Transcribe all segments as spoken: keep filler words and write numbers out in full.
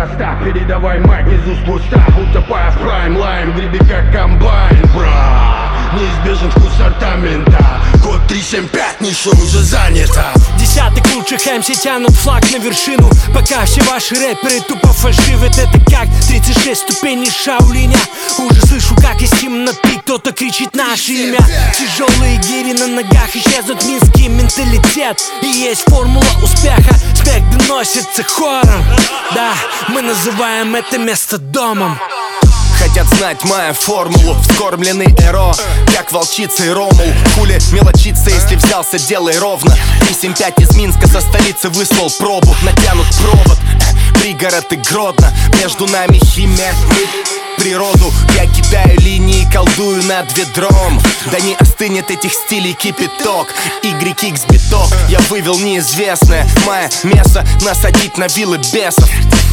проста, передавай майк из уст в уста, утопая в прайм-лайн, греби как комбайн, бра. Неизбежен вкус артамента. Код три семь пять, ниша уже занята. Десяток лучших эм си тянут флаг на вершину, пока все ваши рэперы тупо фальшивят. Это как тридцать шесть ступеней Шаолиня. Уже слышу, как из темноты кто-то кричит наше имя. Тяжелые гири на ногах, исчезнут низкий менталитет. И есть формула успеха, смех доносится хором. Да, мы называем это место домом. Хотят знать мою формулу, вскормленный эро, как волчица и ромул. Хули мелочиться, если взялся, делай ровно. Три семь пять из Минска, со столицы выслал пробу. Натянут провод, пригород и Гродно. Между нами химия, природу. Я кидаю линии, колдую над ведром. Да не остынет этих стилей кипяток. Y-X биток, я вывел неизвестное. Моя место насадить на вилы бесов.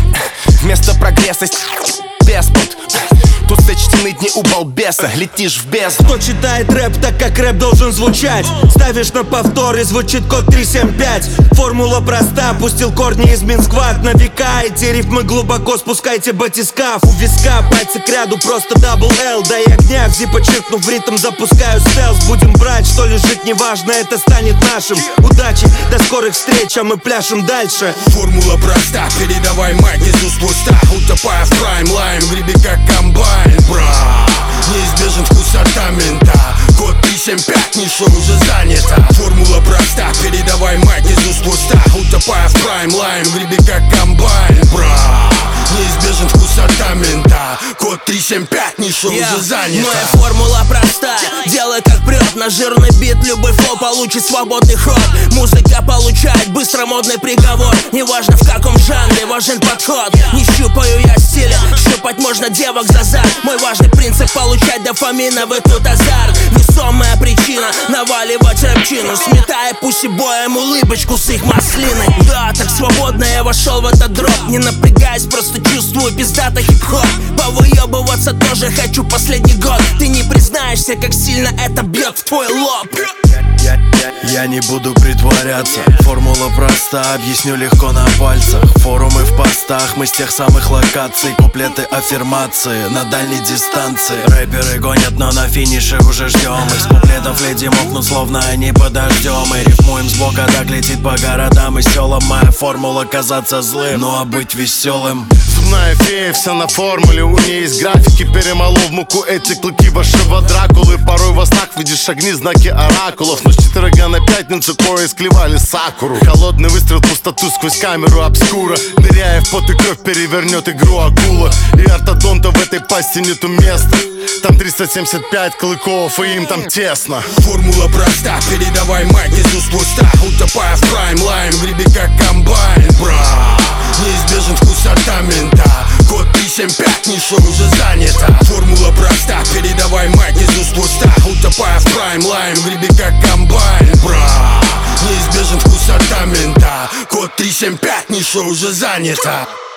Вместо прогресса беспут. Тут сочтены дни у балбеса, летишь в бездну. Кто читает рэп так, как рэп должен звучать? Ставишь на повтор и звучит код три семь пять. Формула проста, пустил корни из Минсквад. На века эти рифмы глубоко спускайте батискаф. У виска пальцы к ряду, просто дабл эл. Дай огня, зи подчеркнув ритм, запускаю стелс. Будем брать, что лежит, неважно, это станет нашим. Удачи, до скорых встреч, а мы пляшем дальше. Формула проста, передавай майк из уст в уста, утопая в прайм-лайн, греби как комбайн, бра. Неизбежен вкус артамента. Код три семь пять, ниша уже занята. Формула проста, передавай майк из уст в уста, утопая в прайм-лайн, греби как комбайн, бра. Неизбежен вкус артамента. Код три семь пять, ниша yeah. уже занята. Моя формула простая, делай как прет. На жирный бит любой флоу получит свободный ход. Музыка получает быстро модный приговор. Неважно в каком жанре, важен подход. Не щупаю я стиля, щупать можно девок за зад. Мой важный принцип — получать дофаминовый тут азарт. Весомая причина — наваливать рэпчину, сметая пусть и боем улыбочку с их маслиной. Да, так свободно я вошел в этот дроп, не напрягаясь, просто чувствую пиздато хип-хоп. Повыебываться тоже хочу последний год. Ты не признаешься, как сильно это бьет в твой лоб. Я, я, я не буду притворяться. Формула проста, объясню легко на пальцах. Форумы в постах, мы с тех самых локаций. Куплеты аффирмации на дальней дистанции. Рэперы гонят, но на финише уже ждем. Из куплетов леди мокнут, словно они под дождем. И рифмуем сбока, так летит по городам и селам. Моя формула — казаться злым, ну а быть веселым. Зубная фея, вся на формуле. У нее есть графики, перемолол в муку эти клыки вашего Дракулы. Порой во снах видишь огни, знаки оракулов. Но с четверга на пятницу кое склевали сакуру. Холодный выстрел, пустоту сквозь камеру обскура. Ныряя в пот и кровь, перевернет игру акула. И ортодонта в этой пасти нету места. Там триста семьдесят пять клыков, и им там тесно. Формула проста, передавай майк из уст в уста, утопая в прайм-лайн, греби как комбайн, бра. Неизбежен вкус артамента. Код три семь пять, ниша уже занята. Формула проста, передавай майк из уст в уста, утопая в прайм-лайн, греби как комбайн, бра. Неизбежен вкус артамента. Код три семь пять, ниша уже занята.